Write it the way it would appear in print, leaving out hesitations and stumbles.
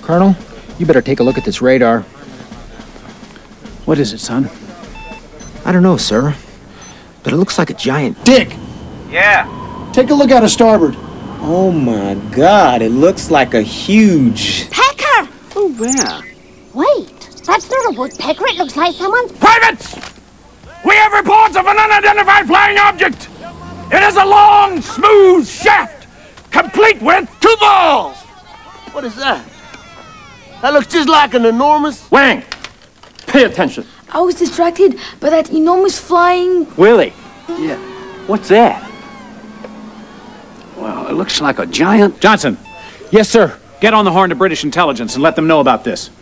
Colonel, you better take a look at this radar. What is it, son? I don't know, sir. But it looks like a giant... Dick! Yeah. Take a look out of starboard. Oh my God, it looks like a huge... Pecker! Oh, where? Wait, that's not a woodpecker. It looks like someone's... Privates! We have reports of an unidentified flying object. It is a long, smooth shaft, complete with 2 balls. What is that? That looks just like an enormous... Wang, pay attention. I was distracted by that enormous flying... Willie. Yeah. What's that? Well, it looks like a giant... Johnson! Yes, sir. Get on the horn to British intelligence and let them know about this.